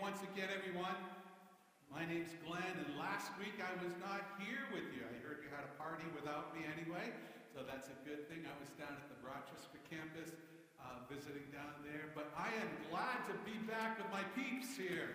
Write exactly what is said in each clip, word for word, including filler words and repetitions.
once again, everyone. My name's Glenn, and last week I was not here with you. I heard you had a party without me anyway, so that's a good thing. I was down at the Rochester campus uh, visiting down there, but I am glad to be back with my peeps here.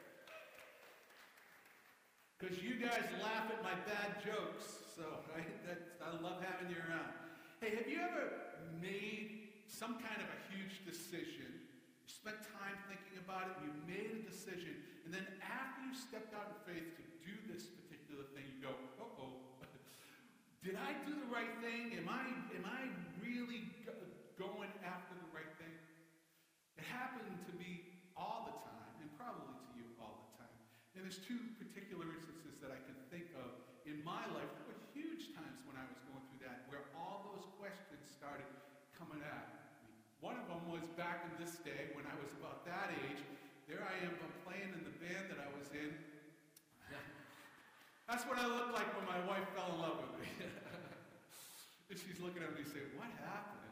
Because you guys laugh at my bad jokes, so right? That's, I love having you around. Hey, have you ever made some kind of a huge decision? You spent time thinking about it, you made a decision, and then after you stepped out in faith to do this particular thing, you go, uh-oh, did I do the right thing? Am I, am I really go- going after the right thing? It happened to me all the time, and probably to you all the time. And there's two particular instances that I can think of in my life. There were huge times when I was going through that, where all those questions started coming at me. One of them was back in this day when I was about that age. There I am, I'm playing in the band that I was in. That's what I looked like when my wife fell in love with me. And she's looking at me and saying, what happened?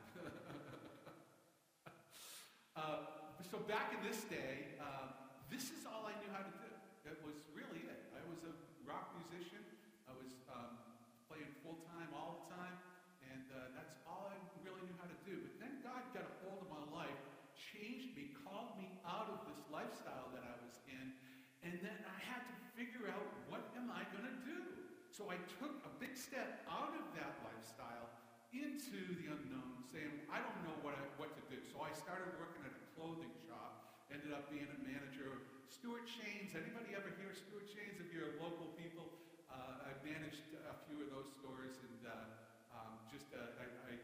uh, so back in this day, uh, this is all I knew how to do. That was really it. I was a rock musician. I was um, playing full-time all the time. And uh, that's all I really knew how to do. But then God got a hold of my life, changed me, called me out of this lifestyle that I was in. And then I had to figure out, what am I going to do? So I took a big step out of that lifestyle into the unknown, saying, I don't know what, I, what to do. So I started working at a clothing shop, ended up being a manager of Stuart Shane's. Anybody ever hear of Stuart Shane's? If you're local people, uh, I've managed a few of those stores, and uh, Um, just uh, I, I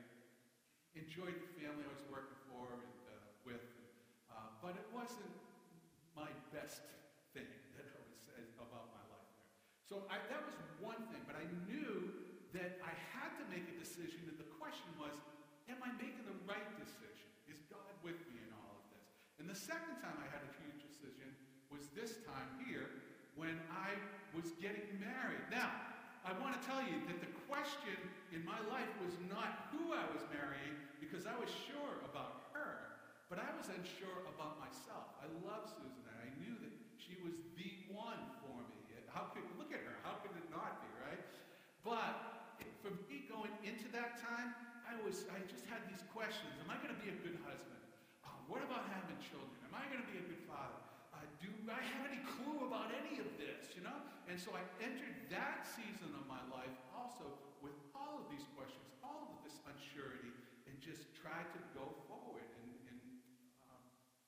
enjoyed the family I was working for and uh, with, uh, but it wasn't my best thing that I would say about my life there. So I, that was one thing, but I knew that I had to make a decision, and the question was, am I making the right decision? Is God with me in all of this? And the second time I had a huge decision was this time here when I was getting married. Now, I want to tell you that the question in my life was not who I was marrying, because I was sure about her, but I was unsure about myself. I love Susan, and I knew that she was the one for me. How could, look at her, how could it not be, right? But for me going into that time, I was, I just had these questions. Am I going to be a good husband? Uh, what about having children? Am I going to be a good father? Uh, do I have any clue about any of this, you know? And so I entered that season of my life also with all of these questions, all of this unsurety, and just tried to go forward and, and um,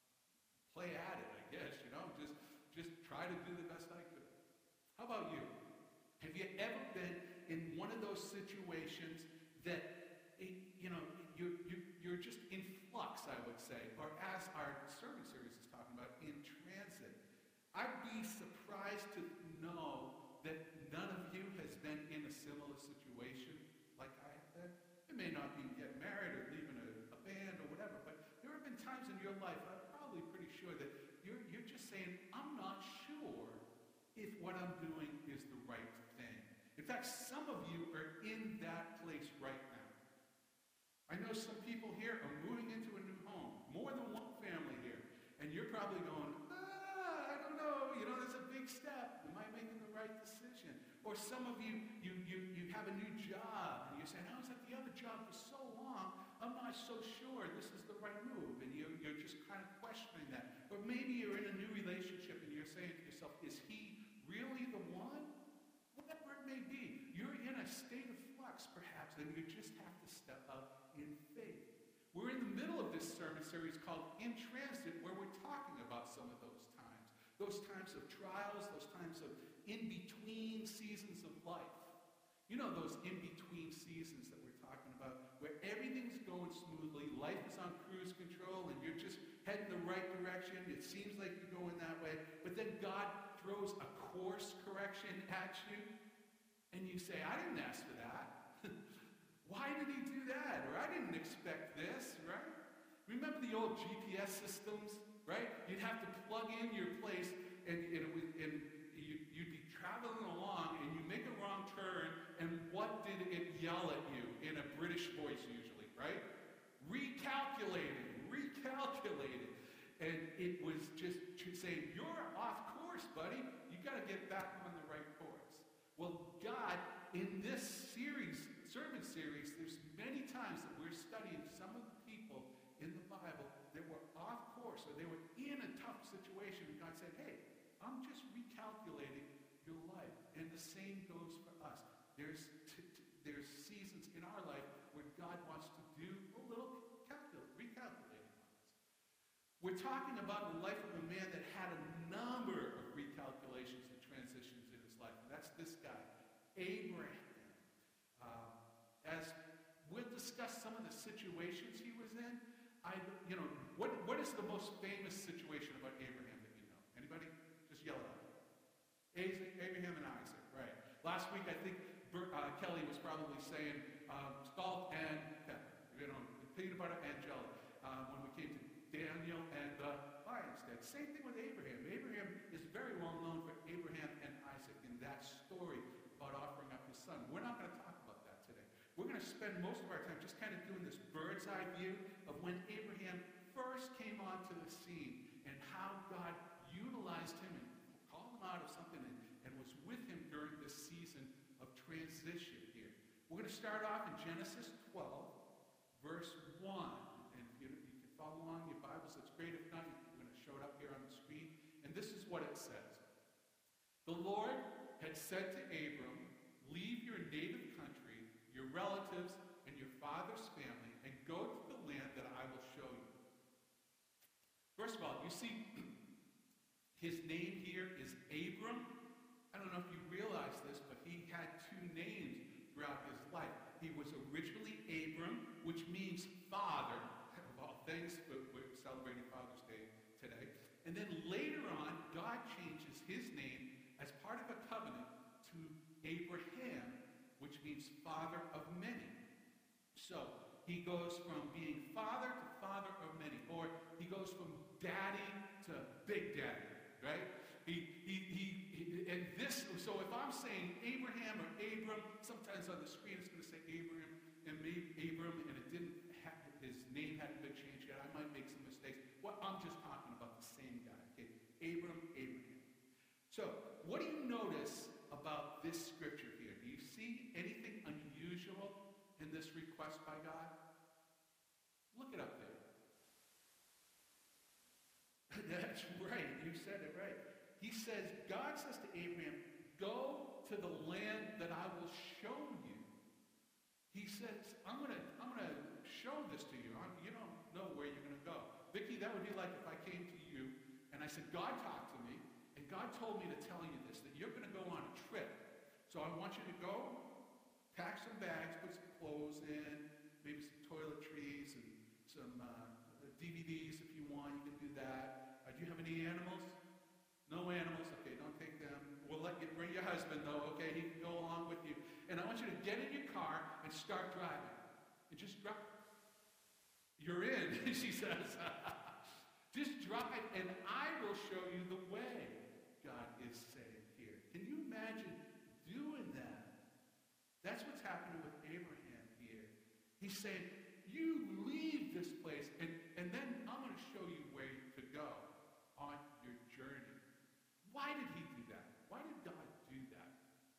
play at it, I guess, you know? Just, just try to do the best I could. How about you? Have you ever been in one of those situations that, it, you know, you're, you're, you're just in flux, I would say, or as our sermon series is talking about, in transit? I'd be surprised to know that none of you has been in a similar situation like I have been. It may not be getting married or leaving a, a band or whatever, but there have been times in your life, I'm probably pretty sure, that you're, you're just saying, I'm not sure if what I'm doing is the right thing. In fact, some of you are in that place right now. I know some people here are moving into a new home, more than one family here, and you're probably going, ah, I don't know, you know, there's a big step. Am I making the right decision? Or some of you, you, you, you have a new job, and you're saying, I was at the other job for so long, I'm not so sure this is the right move, and you're, you're just kind of questioning that. Or maybe you're in a new relationship, and you're saying to yourself, is he really the one? Whatever it may be, you're in a state of flux, perhaps, and you just have to step up in faith. We're in the middle of this sermon series called In Transit, where we're talking about some of those times. Those times of trials, those times of in-between seasons of life. You know those in-between seasons that we're talking about, where everything's going smoothly, life is on cruise control, and you're just heading the right direction. It seems like you're going that way, but then God throws a course correction at you, and you say, I didn't ask for that. Why did he do that? Or I didn't expect this, right? Remember the old G P S systems, right? You'd have to plug in your place, and, and, it would, and you, you'd be traveling along, and you make a wrong turn, and what did it yell at you in a British voice usually, right? Recalculating, recalculating. And it was just saying, you're off to get back on the right course. Well, God, in this series, sermon series, there's many times that we're studying some of the people in the Bible that were off course, or they were in a tough situation, and God said, hey, I'm just recalculating your life. And the same goes for us. There's, t- t- there's seasons in our life where God wants to do a little calcul- recalculating on us. We're talking about the life of a man that had a number of recalculations and transitions in his life. And that's this guy, Abraham. Uh, as we'll discuss some of the situations he was in, I, you know, what, what is the most famous situation about Abraham that you know? Anybody? Just yell it out. Isaac, Abraham and Isaac, right. Last week, I think Bert, uh, Kelly was probably saying um, salt and pepper, you know, peanut butter and jelly. Uh, when we came to Daniel and the lion's den. Same thing with Abraham. Abraham is very well known for Abraham and Isaac in that story about offering up his son. We're not going to talk about that today. We're going to spend most of our time just kind of doing this bird's eye view of when Abraham first came onto the scene and how God utilized him and called him out of something and, and was with him during this season of transition here. We're going to start off in Genesis twelve, verse one. And you, you can follow along in your Bibles. That's great. If not, we're going to show it up here on the screen. And this is what it says. The Lord had said to Abram, leave your native country, your relatives, and your father's family, and go to the land that I will show you. First of all, you see, his name here is Abram. I don't know if you realize this, but he had two names throughout his life. He was originally Abram, which means father, of all things, but we're celebrating Father's Day today. And then later on, God changes his name as part of a covenant to Abraham, which means father of many. So he goes from being father to father of many, or he goes from daddy to big daddy, right? He, he, he, he, and this, so if I'm saying Abraham or Abram, sometimes on the screen it's going to say Abraham and maybe Abram, and it didn't have, his name hadn't been changed yet. I might make some mistakes. Well, I'm just talking about the same guy, okay? Abram, Abraham. So, what do you notice about this scripture here? Do you see anything unusual in this request by God? Look it up there. That's right. You said it right. He says, God says to Abraham, go to the land that I will show you. He says, I'm going to I'm gonna show this to you. I'm, you don't know where you're going to go. Vicki, that would be like if I came to you and I said, God talked to me, and God told me to tell you this, that you're going to go on a trip. So I want you to go, pack some bags, put some clothes in, maybe some toiletries and some uh, D V Ds if you want. You can do that. Uh, do you have any animals? No animals? Okay, don't take them. We'll let you bring your husband, though, okay? He can go along with you. And I want you to get in your car and start driving. And just drive. You're in, she says. Just drive, and I will show you the way, God is saying here. Can you imagine doing that? That's what's happening with Abraham here. He's saying, you leave this place, and, and then I'm going to show you where to go on your journey. Why did he do that? Why did God do that?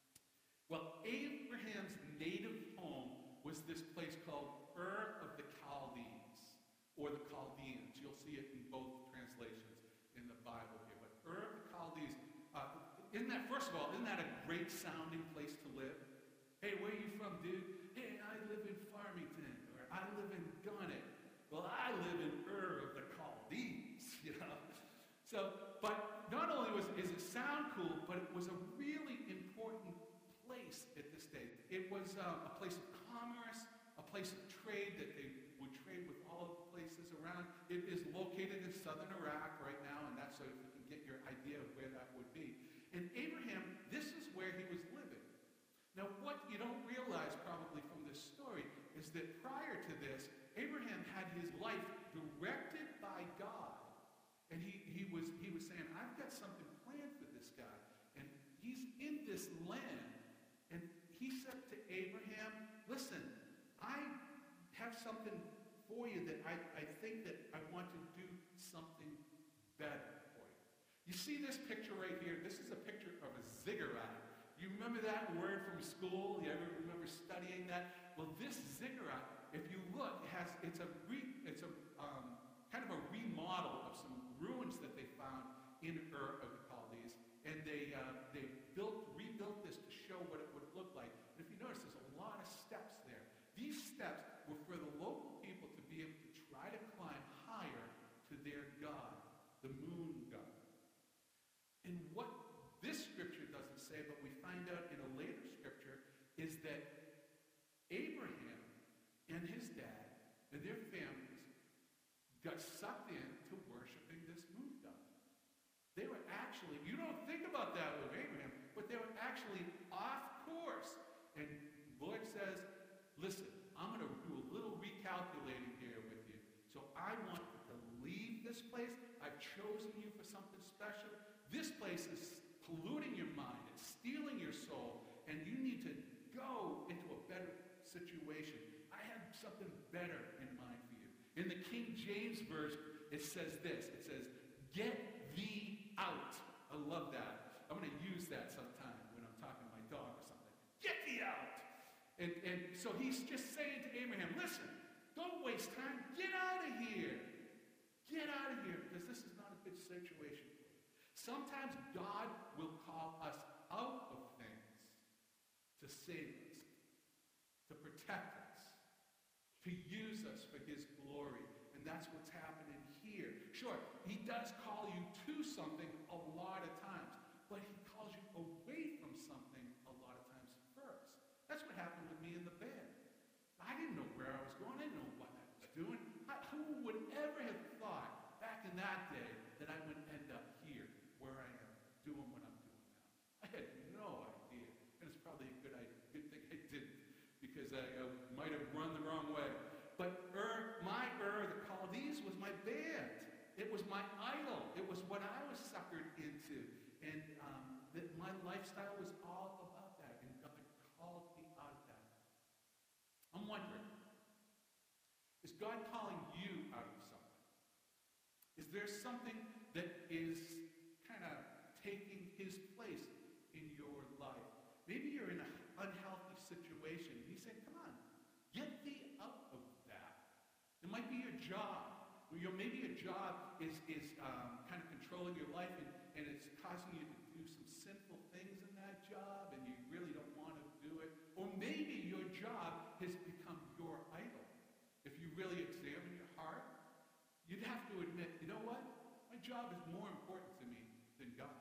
Well, Abraham's native home was this place called Ur of the Chaldees, or the Chaldeans. You'll see it in both translations in the Bible here. But Ur of the Chaldees, uh, isn't that, first of all, isn't that a great sounding place to live? Hey, where are you from, dude? Hey, I live in Farmington, or I live in Gunnet. Well, I live in Ur of the Chaldees, you know? So, but not only was does it sound cool, but it was a really important place at this day. It was uh, a place of commerce, a place of trade that they would trade with all of the places around. It is located in southern Iraq right now, and that's so you can get your idea of where that would be. And Abraham, this is where he was living. Now, what you don't realize probably from this story is that prior to this, Abraham had his life directed by God. And he, he, was, he was saying, I've got something planned for this guy. And he's in this land. And he said to Abraham, listen, I have something for you that I, I think that I want to do something better for you. You see this picture right here? This is a picture of a ziggurat. You remember that word from school? You ever remember studying that? Well, this ziggurat, if you look, it has it's a re, it's a um, kind of a remodel of some ruins that they found in Ur of the Chaldees, and they uh, they built rebuilt this to show what it would look like. And if you notice, there's a lot of steps there. These steps were for the local people to be able to try to climb higher to their god, the moon god. And what this scripture doesn't say, but we find out in a later scripture, is that Abraham and his dad and their families got sucked into worshiping this moon god. They were actually, you don't think about that with Abraham, but they were actually off course. And the Lord says, listen, I'm going to do a little recalculating here with you. So I want you to leave this place. I've chosen you for something special. This place is polluting your mind. It's stealing your soul. And you need to go into a better situation. I have something better in mind for you. In the King James Version, it says this. It says, get thee out. I love that. I'm going to use that sometime when I'm talking to my dog or something. Get thee out. And, and so he's just saying to Abraham, listen, don't waste time. Get out of here. Get out of here, because this is not a good situation for you. Sometimes God will call us out of things to save us, to protect us, to use us for his glory. And that's what's happening here. Sure, he does call you to something a lot of times, but he calls you away from something a lot of times first. That's what happened with me in the band. I didn't know where I was going. I didn't know what I was doing. I, who would ever have thought back in that day that I would end up here where I am, doing what I'm doing now? I had no idea. And it's probably a good, good thing I didn't, because I, I might have run the wrong way. But Ur, my Ur, the Chaldees, was my band. It was my idol. It was what I was suckered into. And um, that my lifestyle was all about that. And God called me out of that. I'm wondering, is God calling you out of something? Is there something that is kind of taking his place in your life? Maybe you're in an unhealthy situation. He's saying, come on, get thee out of that. It might be your job. Your, maybe your job is, is um, kind of controlling your life, and, and it's causing you to do some sinful things in that job, and you really don't want to do it. Or maybe your job has become your idol. If you really examine your heart, you'd have to admit, you know what? My job is more important to me than God.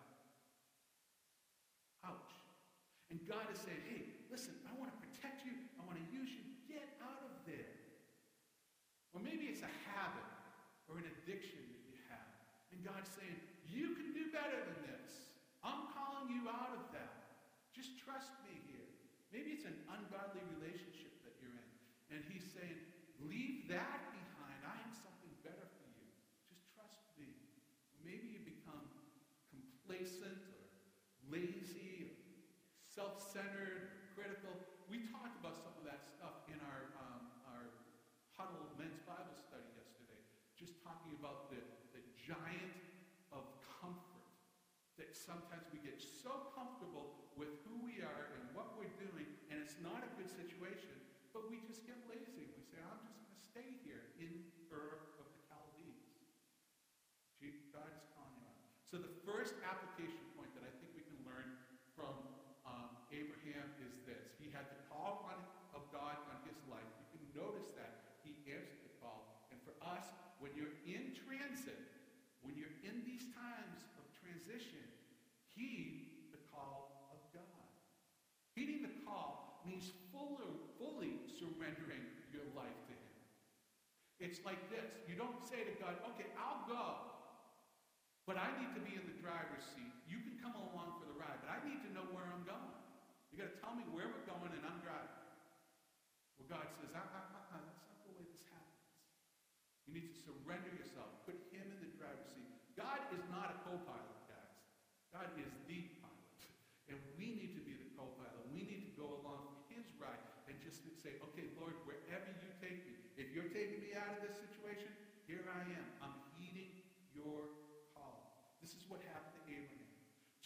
Ouch. And God is saying, hey, listen, I want to protect you. I want to use you. Get out of there. Or maybe it's a habit or an addiction that you have. And God's saying, you can do better than this. I'm calling you out of that. Just trust me here. Maybe it's an ungodly relationship that you're in. And he's saying, leave that behind. I have something better for you. Just trust me. Maybe you become complacent or lazy or self-centered or critical. We talked about some of that stuff in our, um, our huddle men's Bible study yesterday. Just talking about the, the giant of comfort. That sometimes we get so comfortable with who we are and what we're doing, and it's not a good situation, but we just get lazy. We say, I'm just going to stay here in Ur of the Chaldees. God is calling you out. So the first application point that I think we can learn from um, Abraham is this. He had the call on, of God on his life. You can notice that he answered the call. And for us, when you're in transit, when you're in these times of transition, heed the call of God. Heeding the call means fully, fully surrendering your life to him. It's like this. You don't say to God, okay, I'll go, but I need to be in the driver's seat. You can come along for the ride, but I need to know where I'm going. You got to tell me where we're going, and I'm driving. Well, God says, uh, uh, uh, uh, that's not the way this happens. You need to surrender yourself. Put him in the driver's seat. God is not a co-pilot, guys. God is the pilot. And we need to be the co-pilot. We need to go along for his ride and just say, okay, Lord, wherever you take me, if you're taking me out of this situation, here I am. I'm heeding your call. This is what happened to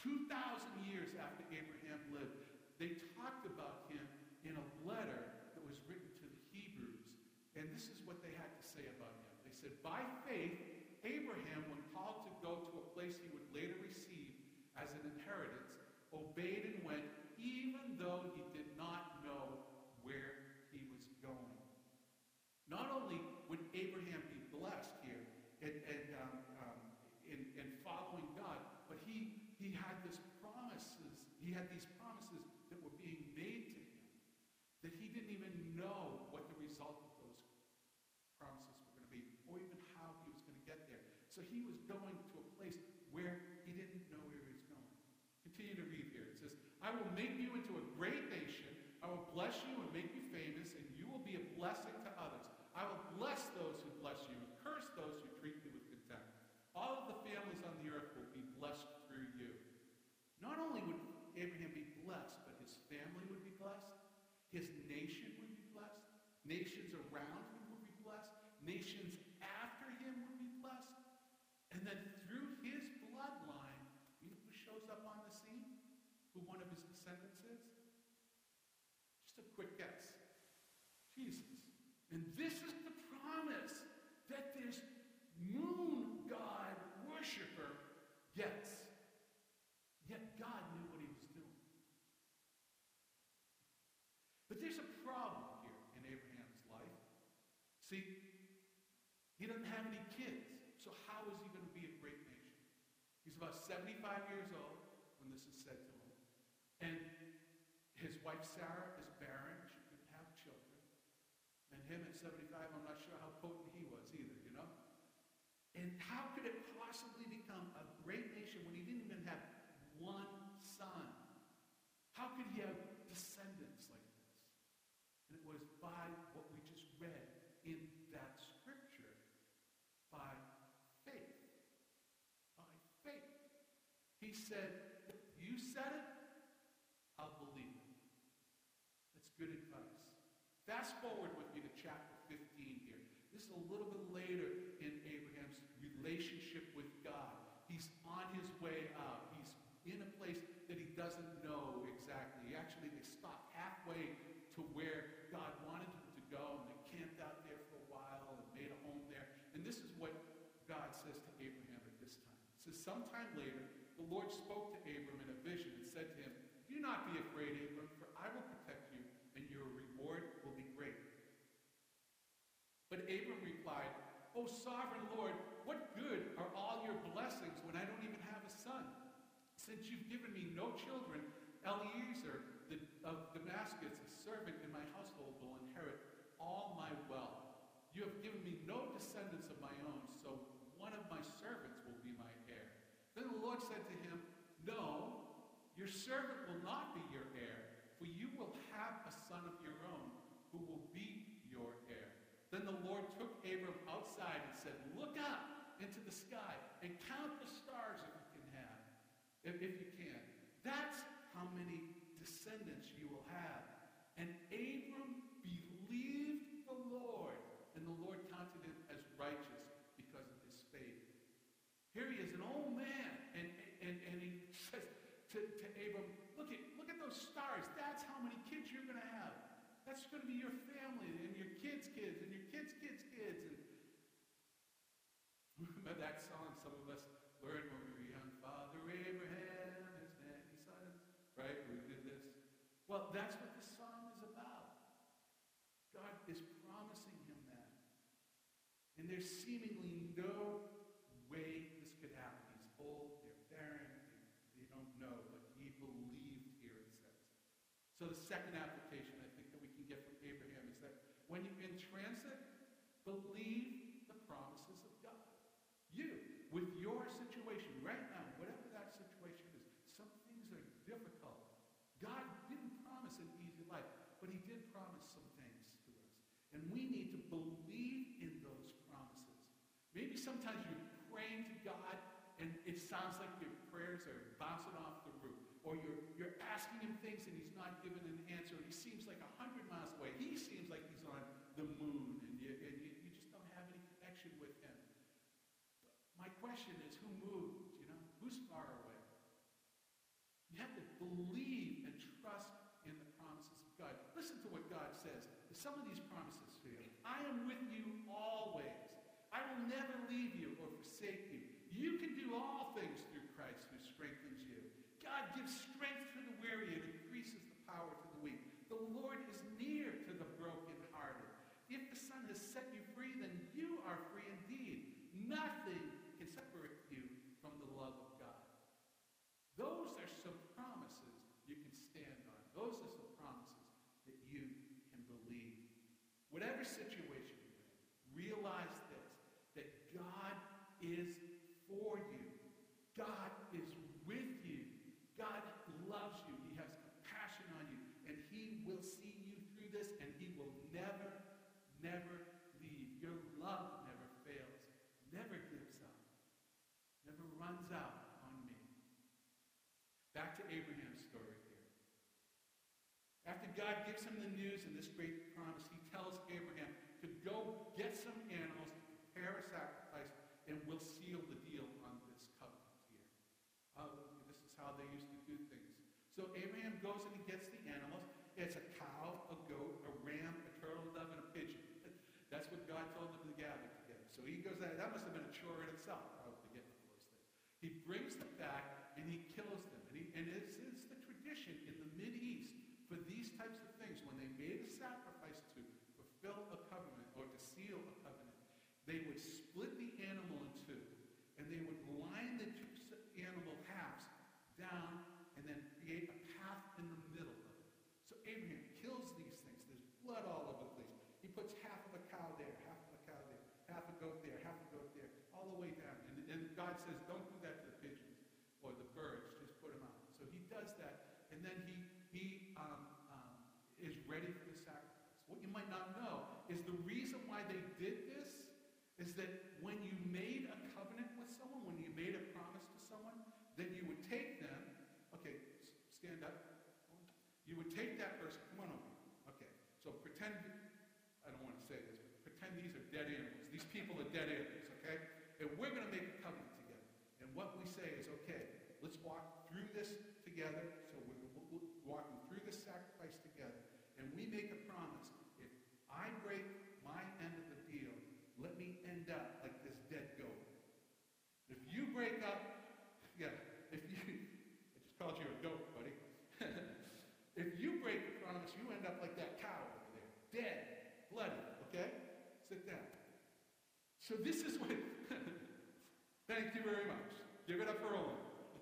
two thousand years after Abraham lived, they talked about him in a letter that was written to the Hebrews. And this is what they had to say about him. They said, by faith, Abraham, when called to go to a place he would later receive as an inheritance, obeyed and went, even though he did not know where he was going. Not only would Abraham be blessed here and, and um, um, in, in following God, but he, he had this promises, he had these promises that were being made to him that he didn't even know what the result of those promises were going to be, or even how he was going to get there. So he was going to a place where he didn't know where he was going. Continue to read here. It says, I will make you into a great nation. I will bless you and make you famous, and you will be a blessing to others. I will bless those who bless you and curse those who treat you with contempt. All of the families on the earth will be blessed through you. Not only would Abraham be blessed, but his family would be blessed. His nation would be blessed. Nations around him would be blessed. Nations after him would be blessed. And then through his bloodline, you know who shows up on the scene? Who one of his descendants is? Just a quick guess. Jesus. And this is the promise that this moon god worshiper gets. Yet God knew what he was doing. But there's a problem here in Abraham's life. See, he doesn't have any kids. So how is he going to be a great nation? He's about seventy-five years old when this is said to him. And his wife Sarah is barren. She couldn't have children. And him at seventy-five, I'm not sure how potent he was either, you know? And how could it possibly become a great nation when he didn't even have one son? How could he have descendants like this? And it was by what we just read in that scripture. By faith. By faith. He said, you said it, I'll believe it. That's good advice. Fast forward with me to chapter fifteen here. This is a little bit later in Abraham's relationship with God. He's on his way out. He's in a place that he doesn't know exactly. Actually, they stopped halfway to where God wanted him to go, and they camped out there for a while and made a home there. And this is what God says to Abraham at this time. It says, sometime later, the Lord spoke to Abram in a vision and said to him, do not be afraid, Abram, for I will protect you, and your reward will be great. But Abram replied, O sovereign Lord, what good are all your blessings when I don't even have a son? Since you've given me no children, Eliezer the, of Damascus, a servant in my household, will inherit all my wealth. You have given me no descendants of my own, so one of my servants will be my heir. Then the Lord said to him, no, your servant will not be your heir, for you will have a son of your own who will be your heir. Then the Lord took Abram outside and said, look up into the sky and count the stars if you can have, if, if you can. That's how many descendants you will have. And Abram believed the Lord, and the Lord counted him as righteous because of his faith. Here he is, an old man, and, and, and he says to, to Abram, look at, look at those stars. That's how many kids you're going to have. That's going to be your family, and your kids' kids, and your kids' kids' kids. And remember that song some of us learned when we were young? Father Abraham has many sons. Right? We did this. Well, that's what this song is about. God is promising him that. And there's seemingly no way this could happen. He's old, they're barren, they, they don't know, but he believed here, it says. So the second application I think that we can get from Abraham is that when you're in transit, believe the promises of God. You, with your situation right now, whatever that situation is, some things are difficult. God didn't promise an easy life, but he did promise some things to us. And we need to believe in those promises. Maybe sometimes you're praying to God and it sounds like your prayers are bouncing off the roof. Or you're, you're asking him things and he's not giving an answer. And he seems like a hundred miles away. He seems like he's on the moon and you, and you, you just don't have any connection with him. My question is, who moved? You know, who's far away? believe and trust in the promises of God. Listen to what God says. Some of these promises for you. I am with you always. I will never leave you or forsake you. You can do all things through Christ who strengthens you. God gives strength to the weary and increases the power to the weak. The Lord is near to the brokenhearted. If the Son has set you free, then you are free indeed. Nothing can separate you from the love of God. Those are some promises you can stand on. Those are some promises that you can believe. Whatever situation you're in, realize this, that God is for you. God is with you. God loves you. He has compassion on you. And he will see you through this, and he will never, never leave. Your love never fails, never gives up, never runs out on me. Back to Abraham's story here. After God gives him the news and this great promise, he tells Abraham to go get some animals, to prepare a sacrifice, and we'll seal the deal on this covenant here. Uh, this is how they used to do things. So Abraham goes and he gets the animals. It's a cow, a goat, a ram, a turtle dove, and a pigeon. That's what God told them to gather together. So he goes out. That must have been a chore in itself, probably, getting all those things. He brings them back and he kills them. And, he, and it's, it's the tradition in the Mideast for these types of things. When they made a sacrifice to fulfill a covenant or to seal a covenant, they would split the animal in two, and they would line the two animal halves down and then create a path in the middle of it. So Abraham kills these things. There's blood all over the place. He puts half of a cow there, half of a cow there, half a goat there, half a goat there, all the way down. And, and God says, don't do that to the pigeons or the birds. Just put them out. So he does that, and then he, he um, um, is ready for the sacrifice. What you might not know is the reason why they did this is that when you made a covenant with someone, when you made a promise to someone, then you would take them, okay, stand up. You would take that person, come on over. Okay, so pretend, I don't want to say this, but pretend these are dead animals. These people are dead animals, okay? And we're going to make a covenant together. And what we say is, okay, let's walk through this together. So we're walking through this sacrifice together. And we make a promise. If I break my end of the deal, let me end up like this dead goat. If you break up, yeah, if you, I just called you a goat, buddy. If you break the promise, you end up like that cow over there, dead, bloody, okay? Sit down. So this is what, thank you very much. Give it up for Owen.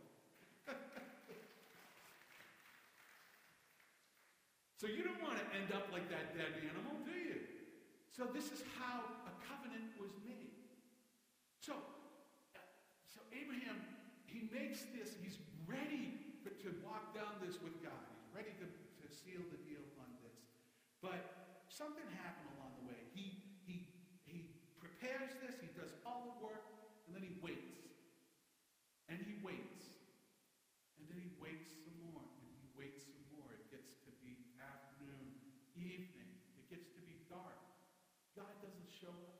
So you don't want to end up like that dead animal, do you? So this is how a covenant was made. So, uh, so Abraham, he makes this, he's ready for, to walk down this with God. He's ready to, to seal the deal on this. But something happened along the way. He, he, he prepares this, he does all the work, and then he waits. And he waits. And then he waits some more, and he waits some more. It gets to be afternoon, evening. It gets to be dark. God doesn't show up.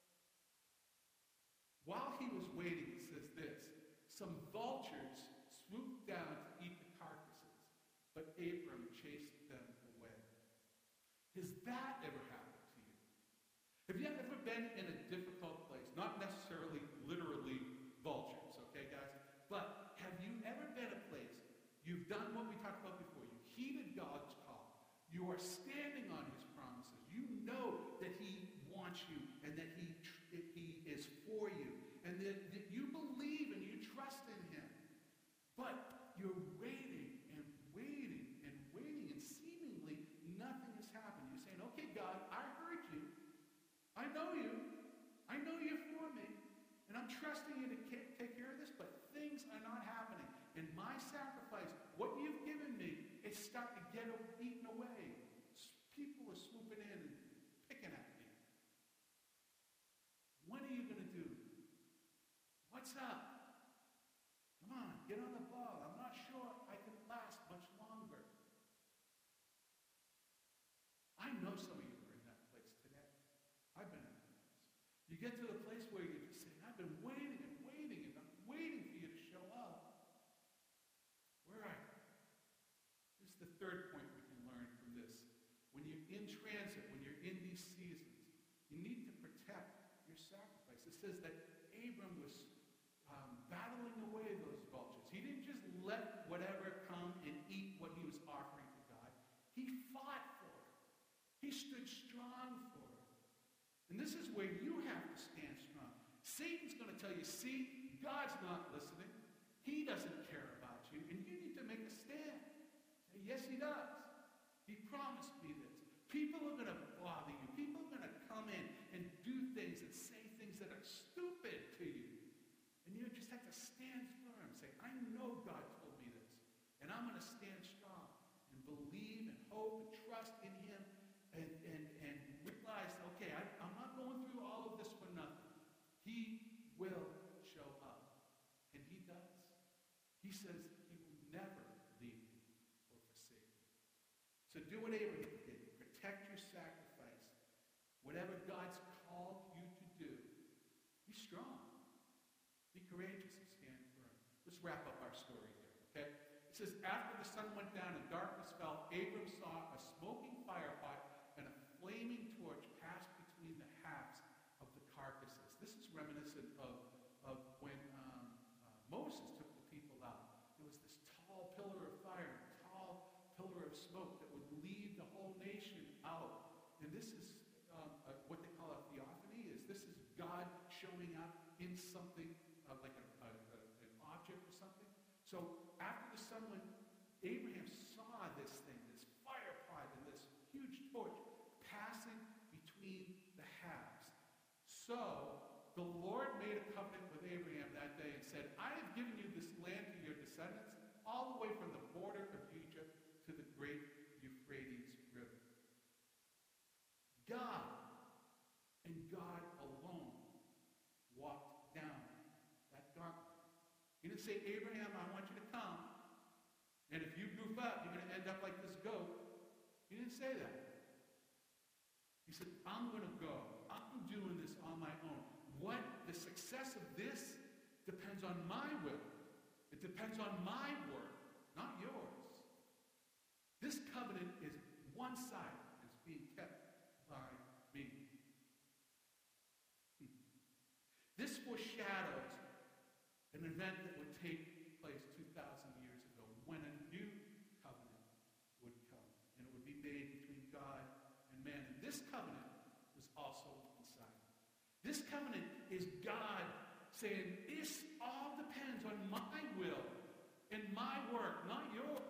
While he was waiting, it says this, some vultures swooped down to eat the carcasses, but Abram chased them away. Has that ever happened to you? Have you ever been in a difficult place? Not necessarily literally vultures, okay, guys? But have you ever been a place, you've done what we talked about before, you heeded God's call, you are standing on his promises, you know that he wants you and that he, he is for you, and that, that you believe and you trust in him, but you're waiting and waiting and waiting, and seemingly nothing has happened. You're saying, okay, God, I heard you. I know you. I know you're for me. And I'm trusting you to take care of this, but things are not happening. And my sacrifice, what you've given me, it's starting to get eaten away. People are swooping in and picking at me. When are you going to do? What's up? Come on, get on the ball. I'm not sure I can last much longer. I know some of you are in that place today. I've been in that place. You get to the place where you're just saying, I've been waiting and waiting and I'm waiting for you to show up. Where are you? transit, when you're in these seasons, you need to protect your sacrifice. It says that Abram was um, battling away those vultures. He didn't just let whatever come and eat what he was offering to God. He fought for it. He stood strong for it. And this is where you have to stand strong. Satan's going to tell you, see, God's not listening. He doesn't care about you, and you need to make a stand. Say, yes, he does. He promised me this. People are going to bother you. People are going to come in and do things and say things that are stupid to you. And you just have to stand firm. Say, I know God told me this, and I'm going to stand strong and believe and hope and trust in him and, and, and realize, okay, I, I'm not going through all of this for nothing. He will show up. And he does. He says he will never leave me or forsake me. So do what Abraham did. Protect your sacrifice. Whatever God's called you to do, be strong. Be courageous and stand firm. Let's wrap up our story here, okay? It says, after the sun went down and darkness fell, Abram saw a smoking firepot and a flaming torch pass between the halves of the carcasses. This is reminiscent of, of when um, uh, Moses took the people out. There was this tall pillar of fire, tall pillar of smoke that would lead the whole nation out. And this is um, uh, what they call a theophany. Is this is God showing up in something uh, like a, a, a, an object or something. So after the sun went, Abraham saw this thing, this fire pot and this huge torch passing between the halves. So the Lord made a covenant with Abraham that day and said, I have given you this land to your descendants, all the way from the border of Egypt to the great Euphrates River. God and God alone walked down that gauntlet. He didn't say, Abraham, I want you to come, and if you goof up, you're going to end up like this goat. He didn't say that. He said, I'm going to go. I'm doing this on my own. What the success of this depends on my will. It depends on my work, not yours. This covenant is one-sided. It's being kept by me. Hmm. This foreshadows an event that would take place two thousand years ago when a new covenant would come. And it would be made between God and man. And this covenant was also one-sided. This covenant is God saying, this all depends on my will and my work, not yours.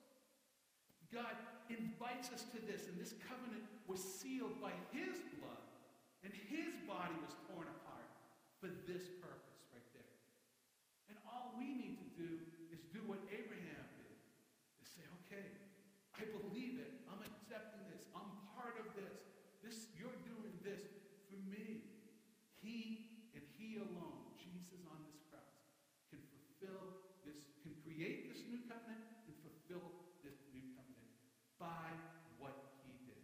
God invites us to this, and this covenant was sealed by his blood, and his body was torn apart for this purpose right there. And all we need to do is do what Abraham did, is say, okay, I believe it. I'm accepting this. I'm part of this. This, you're doing this for me. He and he alone, Jesus on this cross, can fulfill this, can create this new covenant and fulfill this new covenant by what he did.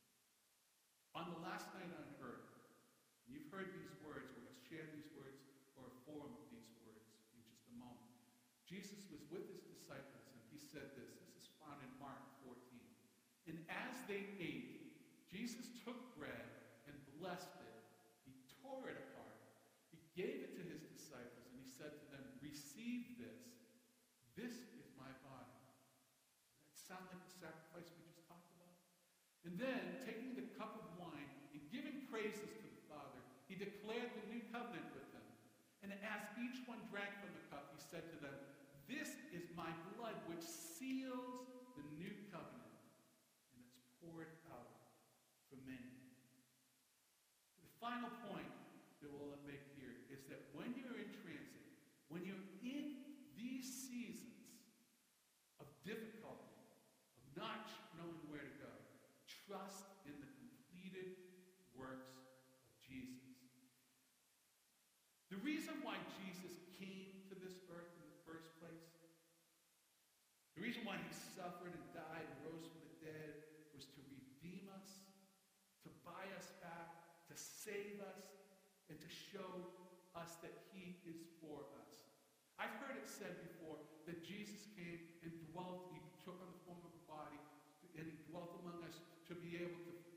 On the last night on earth, and you've heard these words, we're going to share these words or a form of these words in just a moment. Jesus was with his disciples and he said this. This is found in Mark fourteen. And as they ate, Jesus took bread and blessed it. He tore it apart. He gave it to his disciples and he said to them, receive this. This is my body. Does that sound like the sacrifice we just talked about? And then, taking the cup of wine and giving praises to the Father, he declared the new covenant with them. And as each one drank from the cup, he said to them, this is my blood which seals the new covenant, and it's poured out for many. The final point that we'll make here is that when you're in transit, when you're in these seasons of difficulty, of not knowing where to go, trust in the completed works of Jesus. The reason why Jesus came to this earth in the first place, the reason why he suffered and died and rose from the dead was to redeem us, to buy us back, to save us, and to show us that he is for us. I've heard it said before that Jesus came and dwelt, he took on the form of a body, and he dwelt among us to be able to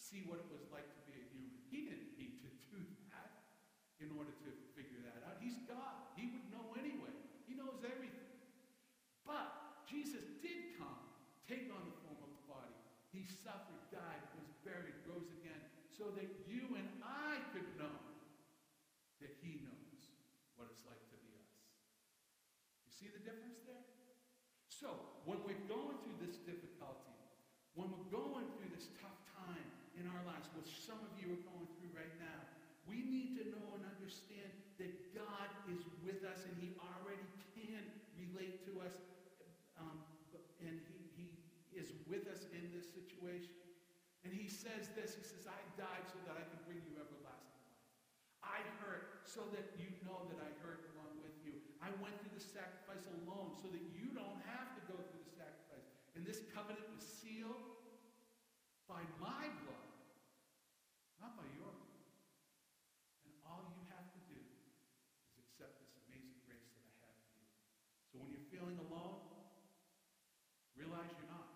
see what it was like to be a human. He didn't need to do that in order to figure that out. He's God. He would know anyway. He knows everything. But Jesus did come, take on the form of a body. He suffered, died, was buried, rose again, so that you and I could know that he knows what it's like to be us. You see the difference there? So, when we're going through this difficulty, when we're going through this tough time in our lives, which some of you are going through right now, we need to know and understand that God is with us and he already can relate to us, um, and he, he is with us in this situation. And he says this, he says, I died so that I can bring you everlasting life. I hurt so that you know that I hurt along with you. I went through the sacrifice alone so that you don't have to go through the sacrifice. And this covenant was sealed by my blood, not by your blood. And all you have to do is accept this amazing grace that I have for you. So when you're feeling alone, realize you're not.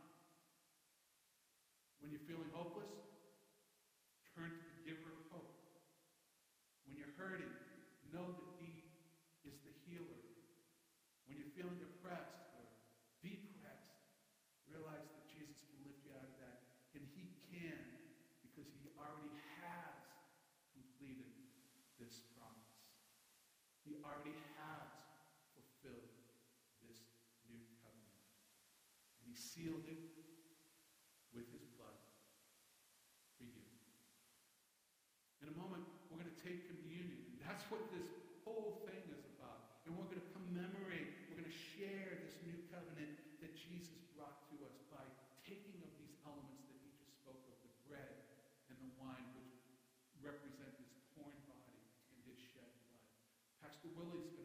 When you're feeling hopeless, turn to the giver of hope. When you're hurting, know that he is the healer. When you're feeling depressed or depressed, realize that Jesus can lift you out of that. And he can, because he already has completed this promise. He already has fulfilled this new covenant. And he sealed it with his blood for you. In a moment, we're going to take communion. And that's what this whole thing is about. And we're going to commemorate, we're going to share this new covenant that Jesus brought to us by taking of these elements that he just spoke of, the bread and the wine, which represent his torn body and his shed blood. Pastor Willie's